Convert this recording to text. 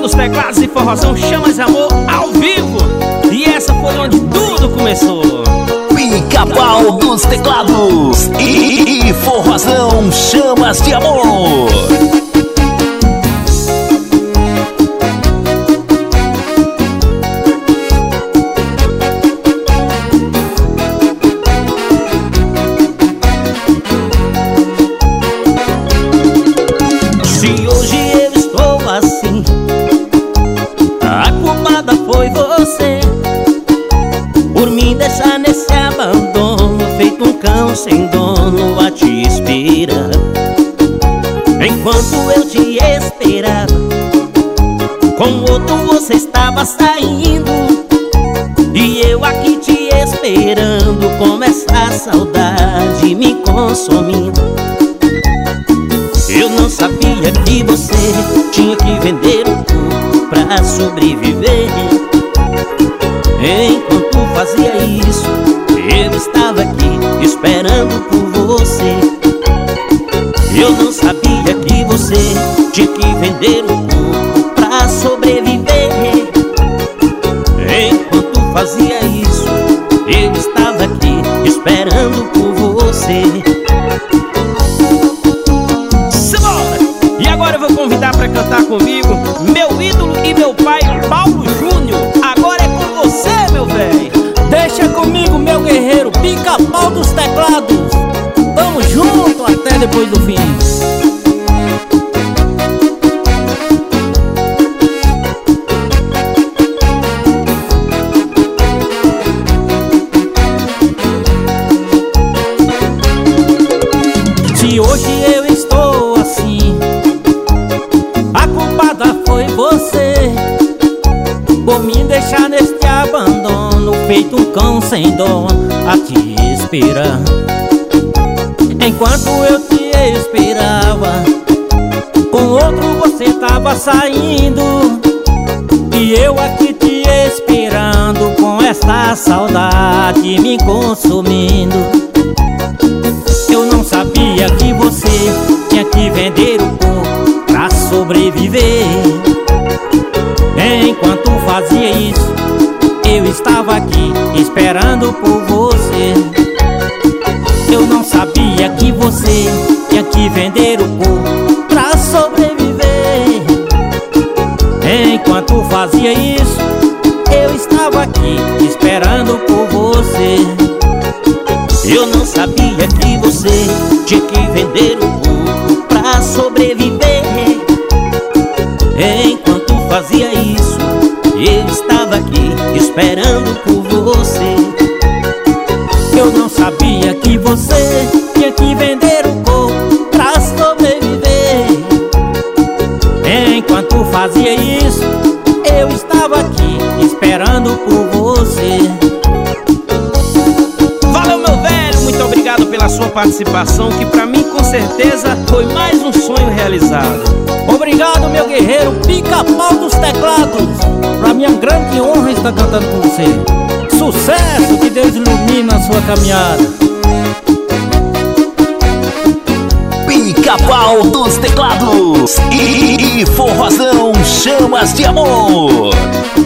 dos teclados e forrozão Chamas de Amor ao vivo. E essa foi onde tudo começou. Pica-Pau dos teclados e forrozão Chamas de Amor. Se hoje eu estou assim, a culpada foi você, por me deixar nesse abandono, feito um cão sem dono a te esperar. Enquanto eu te esperava, com outro você estava saindo, e eu aqui te esperando, com essa saudade me consumindo. Eu não sabia que você tinha que vender o corpo pra sobreviver. Enquanto fazia isso, eu estava aqui esperando por você. Eu não sabia que você tinha que vender o corpo pra sobreviver. Enquanto fazia isso, eu estava aqui esperando por você. E agora eu vou convidar pra cantar comigo meu ídolo e meu pai, Paulo Júnior. Agora é com você, meu velho. Deixa comigo, meu guerreiro, Pica-Pau dos teclados. Tamo junto até depois do fim. Se hoje eu estou assim, a culpada foi você, por me deixar neste abandono, feito um cão sem dono a te esperar. Enquanto eu te esperava, com outro você tava saindo, e eu aqui te esperando, com essa saudade me consumindo. Eu não sabia que você tinha que vender o corpo pra sobreviver. Enquanto fazia isso, eu estava aqui esperando por você. Eu não sabia que você tinha que vender o corpo pra sobreviver. Enquanto fazia isso, eu estava aqui esperando por você. Eu não sabia que você tinha que vender o corpo pra sobreviver. Enquanto fazia isso, eu estava aqui esperando por você. Eu não sabia que você tinha que vender o corpo pra sobreviver. Enquanto fazia isso, eu estava aqui esperando por você. Valeu, meu velho, muito obrigado pela sua participação, que pra mim com certeza foi mais um sonho realizado. Obrigado, meu guerreiro, Pica-Pau dos teclados. Pra mim é uma grande honra estar cantando com você. Sucesso, que Deus ilumine a sua caminhada. Pica-Pau dos teclados e forrozão Chamas de Amor.